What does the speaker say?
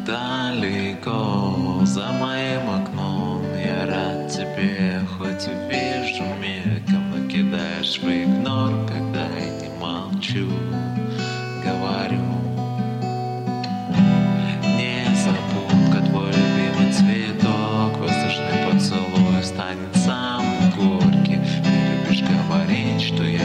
далеко за моим окном. Я рад тебе, хоть и вижу мельком, но кидаешь в игнор, когда я не молчу, говорю. Незабудка, твой любимый цветок, воздушный поцелуй станет самым горьким. Ты любишь говорить, что я